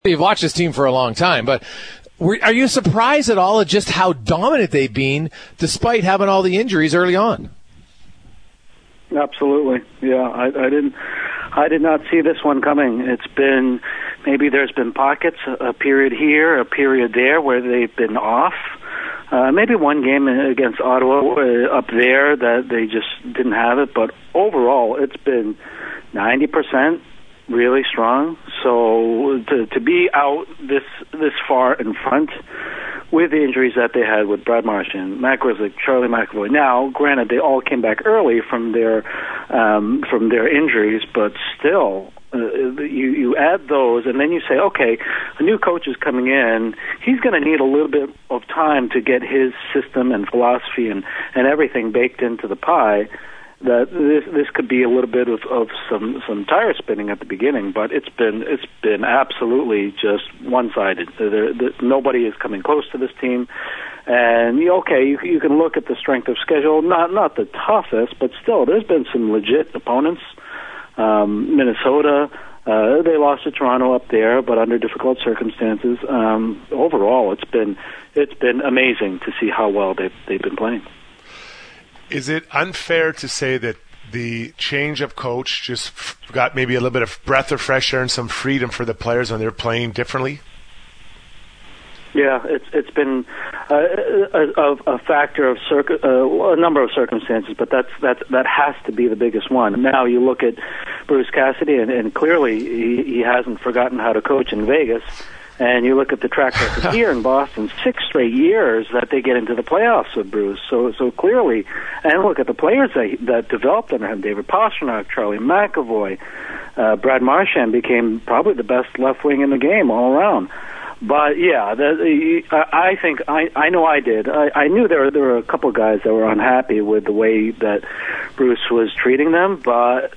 You've watched this team for a long time, but are you surprised at all at just how dominant they've been despite having all the injuries early on? Absolutely. Yeah, I did not see this one coming. It's been, maybe there's been pockets, a period here, a period there where they've been off. Maybe one game against Ottawa up there that they just didn't have it, but overall it's been 90% really strong. So to be out this far in front with the injuries that they had with Brad Marchand, Matt Grzelcyk, Charlie McAvoy. Now, granted, they all came back early from their injuries, but still, you add those, and then you say, okay, a new coach is coming in. He's going to need a little bit of time to get his system and philosophy and everything baked into the pie. That this could be a little bit of some tire spinning at the beginning, but it's been absolutely just one-sided. Nobody is coming close to this team, and you can look at the strength of schedule, not the toughest, but still there's been some legit opponents. Minnesota, they lost to Toronto up there, but under difficult circumstances. Overall, it's been amazing to see how well they've been playing. Is it unfair to say that the change of coach just got maybe a little bit of breath of fresh air and some freedom for the players when they're playing differently? Yeah, it's been a factor of a number of circumstances, but that has to be the biggest one. Now you look at Bruce Cassidy, and clearly he hasn't forgotten how to coach in Vegas. And you look at the track record here in Boston, 6 straight years that they get into the playoffs with Bruce. So clearly, and look at the players that developed under him: David Pastrnak, Charlie McAvoy, Brad Marchand became probably the best left wing in the game all around. But yeah, I think I know I did. I knew there were a couple of guys that were unhappy with the way that Bruce was treating them, but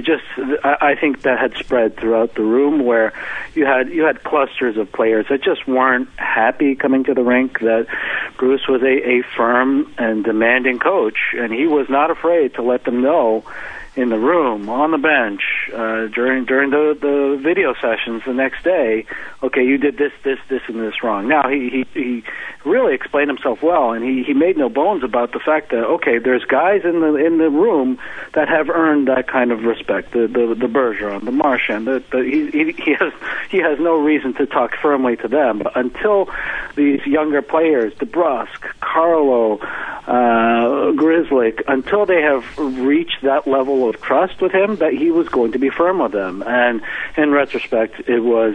I think that had spread throughout the room, where you had clusters of players that just weren't happy coming to the rink. That Bruce was a firm and demanding coach, and he was not afraid to let them know in the room, on the bench, during the video sessions the next day, okay, you did this, and this wrong. Now, he really explained himself well, and he made no bones about the fact that, okay, there's guys in the room that have earned that kind of respect. The Bergeron, the Marchand, he has no reason to talk firmly to them. But until these younger players, DeBrusk, Carlo, Grzelcyk, until they have reached that level of trust with him, that he was going to be firm with them. And in retrospect, it was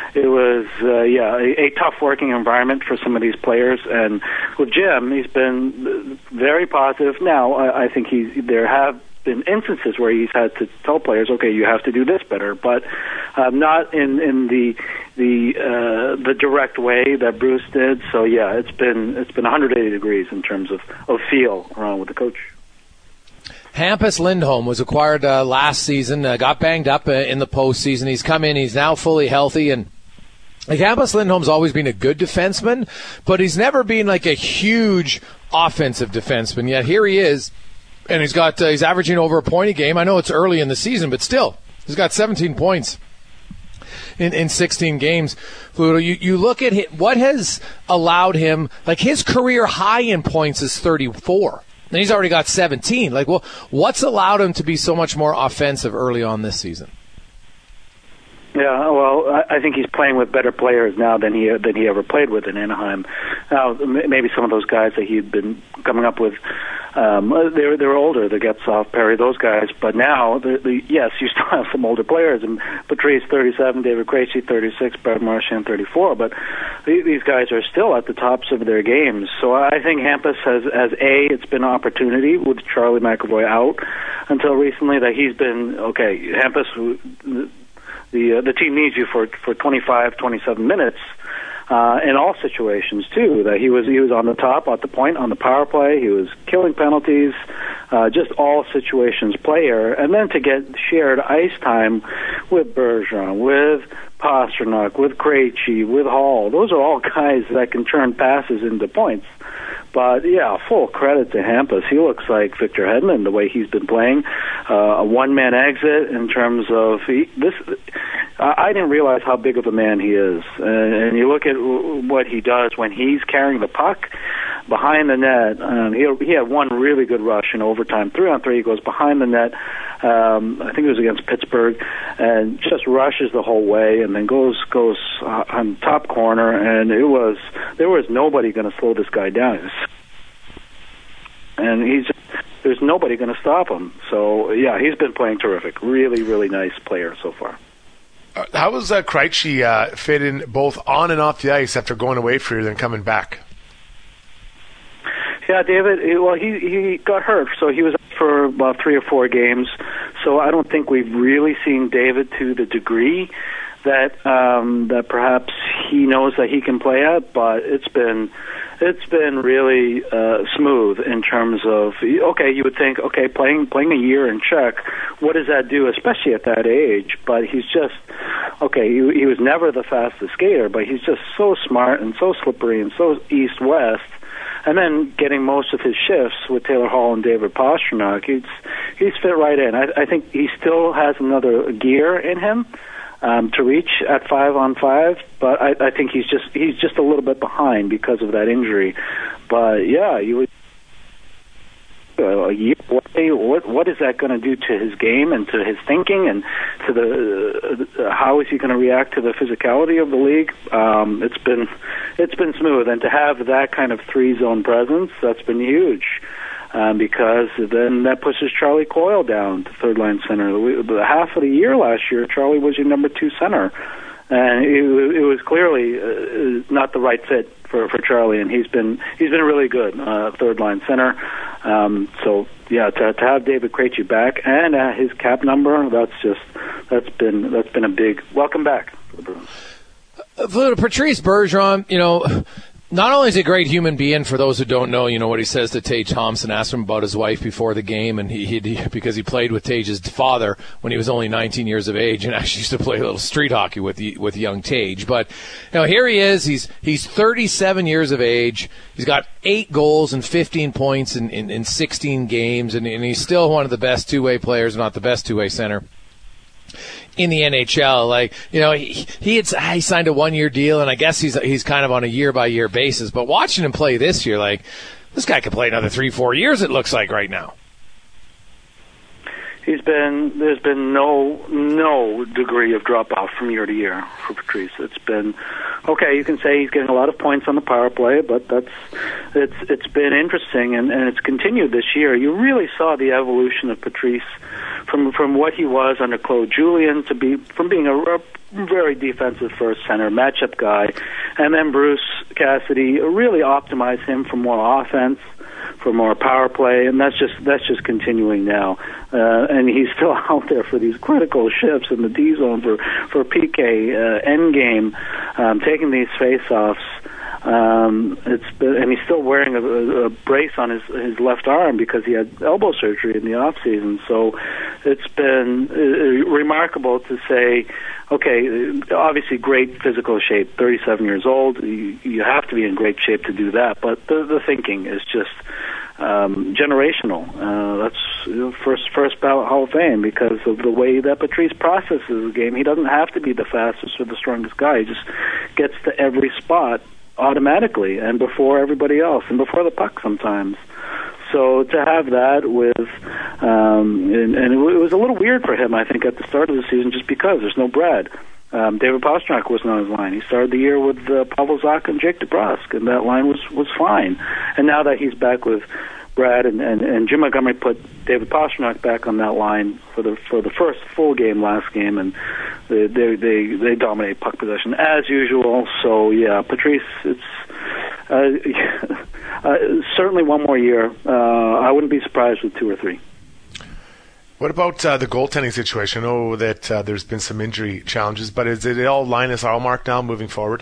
a tough working environment for some of these players. And with Jim, he's been very positive. Now, I think there have been instances where he's had to tell players, okay, you have to do this better, but not in the direct way that Bruce did. So yeah, it's been 180 degrees in terms of feel around with the coach. Hampus Lindholm was acquired last season, got banged up in the postseason. He's come in, he's now fully healthy, and Hampus Lindholm's always been a good defenseman, but he's never been like a huge offensive defenseman. Yet here he is, and he's averaging over a point a game. I know it's early in the season, but still, he's got 17 points in 16 games. Fluto, you look at what has allowed him, like his career high in points is 34. And he's already got 17. Like, well, what's allowed him to be so much more offensive early on this season? Yeah, well, I think he's playing with better players now than he ever played with in Anaheim. Now, maybe some of those guys that he'd been coming up with, they were older, the Getzlaf, Perry, those guys. But now, yes, you still have some older players. And Patrice, 37, David Krejci, 36, Brad Marchand, 34. But these guys are still at the tops of their games. So I think Hampus it's been an opportunity with Charlie McAvoy out until recently that he's been, okay, Hampus, the team needs you for 25, 27 minutes in all situations too. That he was on the top, at the point, on the power play. He was killing penalties, just all situations player. And then to get shared ice time with Bergeron, with Pastrnak, with Krejci, with Hall. Those are all guys that can turn passes into points. But, yeah, full credit to Hampus. He looks like Victor Hedman, the way he's been playing. A one-man exit in terms of I didn't realize how big of a man he is. And you look at what he does when he's carrying the puck behind the net. He had one really good rush in overtime. 3-on-3, he goes behind the net. I think it was against Pittsburgh, and just rushes the whole way, and then goes on top corner. And there was nobody going to slow this guy down. And there's nobody going to stop him. So, yeah, he's been playing terrific. Really, really nice player so far. How was Krejci fit in both on and off the ice after going away for a year, then coming back? Yeah, David, he got hurt, so he was out for about 3 or 4 games. So I don't think we've really seen David to the degree that perhaps he knows that he can play at, but it's been really smooth in terms of, okay, you would think, okay, playing a year in Czech, what does that do, especially at that age? But he's just, okay, he was never the fastest skater, but he's just so smart and so slippery and so east-west. And then getting most of his shifts with Taylor Hall and David Pastrnak, he's fit right in. I think he still has another gear in him to reach at 5-on-5, but I think he's just a little bit behind because of that injury. But yeah, you would a year away. What is that going to do to his game and to his thinking and to the how is he going to react to the physicality of the league? It's been smooth, and to have that kind of 3-zone presence, that's been huge. Because then that pushes Charlie Coyle down to third-line center. The half of the year last year, Charlie was your number 2 center, and it was clearly not the right fit for Charlie. And he's been really good third-line center. So yeah, to have David Krejci back and his cap number, that's been a big welcome back for the Bruins. For Patrice Bergeron, not only is he a great human being, for those who don't know, what he says to Tage Thompson, asked him about his wife before the game, and he because he played with Tage's father when he was only 19 years of age, and actually used to play a little street hockey with young Tage. But here he is. He's 37 years of age. He's got 8 goals and 15 points in 16 games, and he's still one of the best two-way players, not the best two-way center in the NHL. He signed a 1-year deal, and I guess he's kind of on a year-by-year basis. But watching him play this year, this guy could play another 3-4 years, it looks like right now. There's been no degree of drop-off from year to year for Patrice. It's been, okay, you can say he's getting a lot of points on the power play, but it's been interesting, and it's continued this year. You really saw the evolution of Patrice from what he was under Claude Julien from being a very defensive first center, matchup guy, and then Bruce Cassidy really optimized him for more offense, for more power play, and that's just continuing now. And he's still out there for these critical shifts in the D zone for PK end game, taking these face-offs. And he's still wearing a brace on his left arm because he had elbow surgery in the off season. So it's been remarkable to say, okay, obviously great physical shape, 37 years old. You have to be in great shape to do that. But the thinking is just generational. That's first ballot Hall of Fame because of the way that Patrice processes the game. He doesn't have to be the fastest or the strongest guy. He just gets to every spot automatically and before everybody else and before the puck sometimes. So to have that with, and it was a little weird for him, I think, at the start of the season just because there's no Brad. David Pastrnak wasn't on his line. He started the year with Pavel Zacha and Jake DeBrusk, and that line was fine. And now that he's back with Brad and Jim Montgomery put David Pastrnak back on that line for the first full game last game, and they dominate puck possession as usual. So yeah, Patrice, it's certainly one more year. I wouldn't be surprised with 2 or 3. What about the goaltending situation? I know that there's been some injury challenges, but is it all Linus Ullmark now moving forward?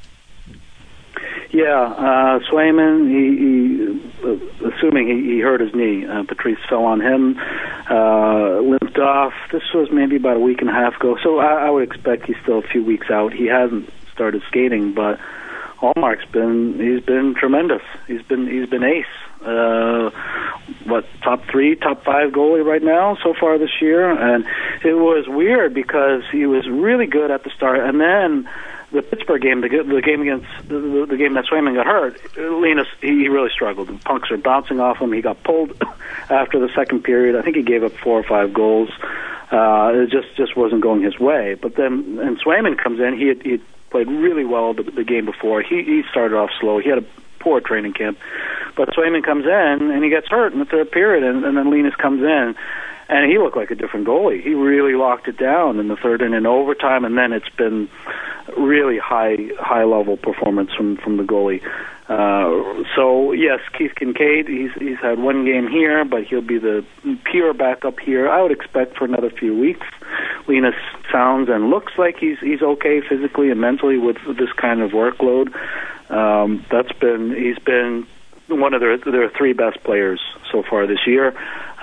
Yeah, Swayman, he assuming he hurt his knee. Patrice fell on him, limped off. This was maybe about a week and a half ago, so I would expect he's still a few weeks out. He hasn't started skating, but Ullmark's been tremendous. He's been ace. top 3, top 5 goalie right now so far this year. And it was weird because he was really good at the start, and then the Pittsburgh game, the game against the game that Swayman got hurt, Linus, he really struggled. The pucks are bouncing off him. He got pulled after the second period. I think he gave up 4 or 5 goals. It just wasn't going his way. But then, and Swayman comes in. He had played really well the game before. He started off slow. He had a poor training camp. But Swayman comes in, and he gets hurt in the third period, and then Linus comes in, and he looked like a different goalie. He really locked it down in the third and in overtime, and then it's been really high-level performance from the goalie. So, yes, Keith Kincaid, he's had one game here, but he'll be the pure backup here, I would expect, for another few weeks. Linus sounds and looks like he's okay physically and mentally with this kind of workload. He's been one of their 3 best players so far this year.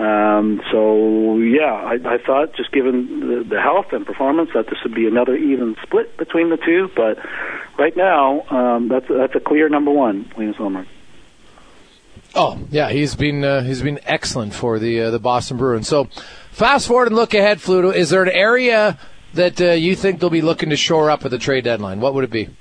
I thought, just given the health and performance, that this would be another even split between the two. But right now, that's a clear number 1, Linus Ullmark. Oh yeah, he's been excellent for the Boston Bruins. So, fast forward and look ahead, Fluto. Is there an area that you think they'll be looking to shore up at the trade deadline? What would it be?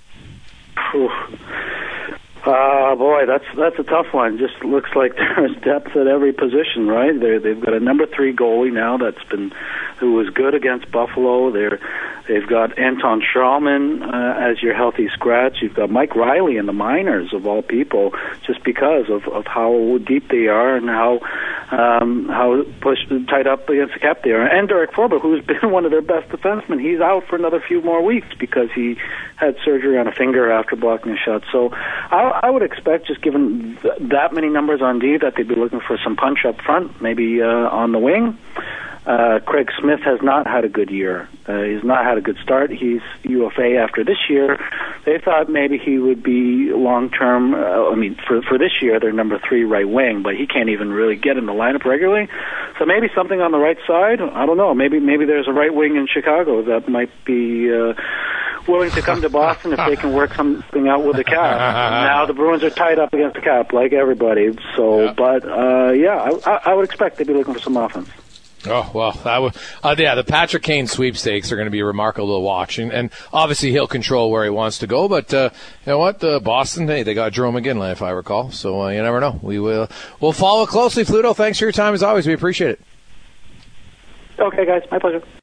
Boy, that's a tough one. Just looks like there's depth at every position, right? They've got a number 3 goalie now who was good against Buffalo. They've got Anton Strawman as your healthy scratch. You've got Mike Riley in the minors, of all people, just because of how deep they are and how pushed tight up against the cap they are. And Derek Forbort, who's been one of their best defensemen, he's out for another few more weeks because he had surgery on a finger after blocking a shot. So I would expect, just given that many numbers on D, that they'd be looking for some punch up front, maybe on the wing. Craig Smith has not had a good year. He's not had a good start. He's UFA after this year. They thought maybe he would be long-term. For this year, they're number 3 right wing, but he can't even really get in the lineup regularly. So maybe something on the right side. I don't know. Maybe there's a right wing in Chicago that might be willing to come to Boston if they can work something out with the cap. Now the Bruins are tied up against the cap, like everybody. So, yeah. But I would expect they'd be looking for some offense. Oh, well, the Patrick Kane sweepstakes are going to be remarkable to watch. And obviously he'll control where he wants to go. But you know what? Boston, they got Jerome McGinley, if I recall. So you never know. We'll follow closely. Fluto, thanks for your time as always. We appreciate it. Okay, guys. My pleasure.